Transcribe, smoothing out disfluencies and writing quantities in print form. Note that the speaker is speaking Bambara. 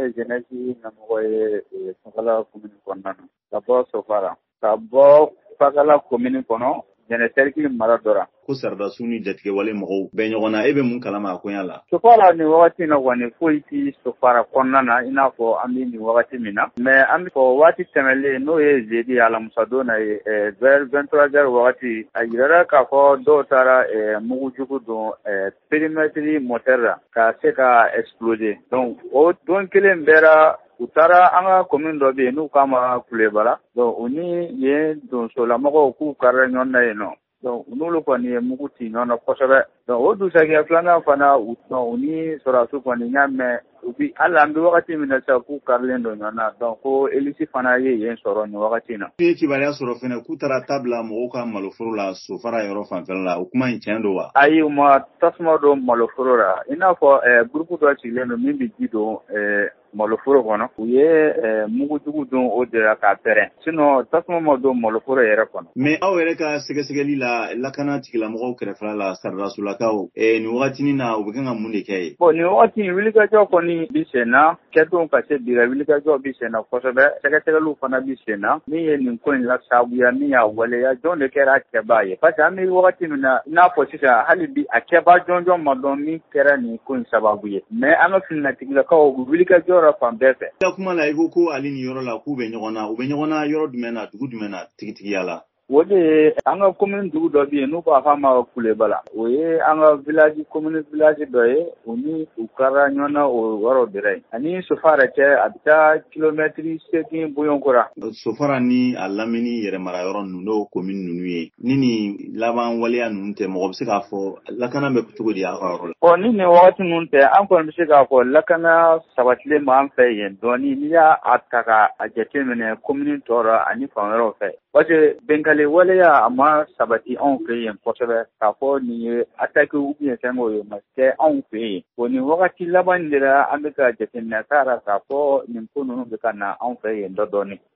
ye jeunesse ɲɛmɔgɔ ye Fakala commune kɔnɔna na ka bɔ Sofara ka bɔ Fakala commune kɔnɔ Jɛnɛsɛriki mara dɔ la. Ko Sardasiw ni jatigɛ wale mɔgɔw bɛɛ ɲɔgɔn na, e bɛ mun kalama a koɲa la? Sofara nin wagati na kɔni foyi ti Sofara kɔnɔna na i n'a fɔ an bɛ nin wagati min na. Mais an bɛ fɔ waati tɛmɛlen n'o ye jeudi alamisa don na ye vers 23h wagati a yirara k'a fɔ dɔw taara mugujugu don périmètre moteur la ka se ka exploser. Donc o don kelen bɛɛ la u taara an ka commune dɔ bɛ yen n'u k'a ma Kulebala. Donc u ni yen donsolamɔgɔw k'u karila ɲɔgɔn na yen nɔ. Donc n'olu kɔni ye mugu ci ɲɔgɔn na kosɛbɛ. Donc o dusajɛ filanan fana u ni sɔrɔdasiw kɔni y'a mɛn u bi hali an bɛ wagati min na sisan k'u karilen don ɲɔgɔn na. Donc ko Elisi fana ye yen sɔrɔ nin wagati in na. I ye kibaruya sɔrɔ fɛnɛ k'u taara tabila mɔgɔw ka maloforo la Sofara yɔrɔ fanfɛla la, o kuma in tiɲɛ don wa? Ayi u ma tasuma don maloforo la i n'a fɔ groupe dɔ sigilen don min bɛ ji don maloforo kɔnɔ u ye mugujugu don o de la k'a pɛrɛn sinon tasuma ma don maloforo yɛrɛ kɔnɔ. Mais aw yɛrɛ ka sɛgɛsɛgɛli la lakana tigilamɔgɔw kɛrɛfɛla la Sardasolakaw nin wagati na u bɛ kan ka mun de kɛ ye? Bon nin wagati wulikajɔ kɔni bi sen na kɛdon ka se bi la wulikajɔ bi sen na kosɛbɛ sɛgɛsɛgɛliw fana bi sen na min ye nin ko in la sabuya min y'a waleya jɔn de kɛra kɛbaa ye parce que an bɛ wagati min na i n'a fɔ sisan hali bi a kɛbaa jɔnjɔn ma dɔn min kɛra nin ko in sababu ye mais an ka fininatigilakaw wulikajɔ la fan bɛɛ fɛ. I kuma la i ko ale ni yɔrɔ la k'u bɛ ɲɔgɔn na, u bɛ ɲɔgɔn na yɔrɔ jumɛn na, dugu jumɛn na tigitigiya la? O de ye an ka commune dugu dɔ bɛ yen n'u b'a fɔ a ma Kulebala o ye an ka village commune village dɔ ye u ni u karila ɲɔgɔn na o yɔrɔ bɛrɛ ye ani Sofara cɛ a bɛ taa kilomètre 8 Boyonkora. Sofara ni a lamini yɛrɛmara yɔrɔ ninnu n'o commune ninnu ye ni nin laban waleya ninnu tɛ mɔgɔ bɛ se k'a fɔ lakana bɛ cogo di aw ka yɔrɔ la? Ni nin wagati ninnu tɛ an kɔni bɛ se k'a fɔ lakana sabatilen b'an fɛ yen dɔɔni n'i y'a ta k'a jateminɛ commune tɔw la ani fan wɛrɛw fɛ parce que bɛnkale waleya a ma sabati anw fɛ yen kosɛbɛ k'a fɔ nin ye attaque ou bien fɛngɛw ye ma kɛ anw fɛ yen nin wagati laban de la an bɛ ka jateminɛ k'a la k'a fɔ nin ko ninnu bɛ ka na anw fɛ yen dɔɔni.